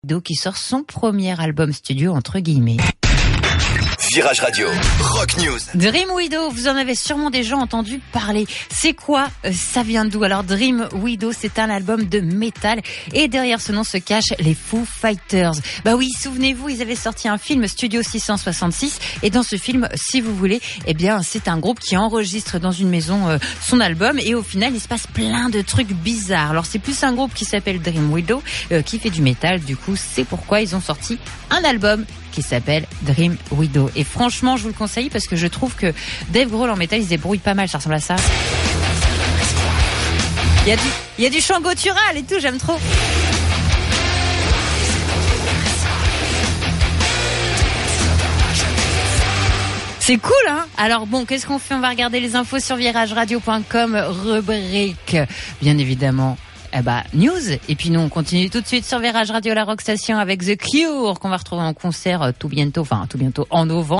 Qui sort son premier album studio entre guillemets. Virage Radio, Rock News. Dream Widow, vous en avez sûrement déjà entendu parler. C'est quoi? Ça vient d'où? Alors Dream Widow, c'est un album de métal et derrière ce nom se cachent les Foo Fighters. Bah oui, souvenez-vous, ils avaient sorti un film Studio 666 et dans ce film, si vous voulez, eh bien c'est un groupe qui enregistre dans une maison son album et au final il se passe plein de trucs bizarres. Alors c'est plus un groupe qui s'appelle Dream Widow qui fait du métal, du coup c'est pourquoi ils ont sorti un album qui s'appelle Dream Widow. Et franchement, je vous le conseille parce que je trouve que Dave Grohl en métal, il se débrouille pas mal. Ça ressemble à ça. Il y a du chant guttural et tout, j'aime trop. C'est cool, hein? Alors bon, qu'est-ce qu'on fait? On va regarder les infos sur virageradio.com, rubrique, bien évidemment, news. Et puis nous, on continue tout de suite sur Virage Radio, la Rock Station avec The Cure, qu'on va retrouver en concert tout bientôt en novembre.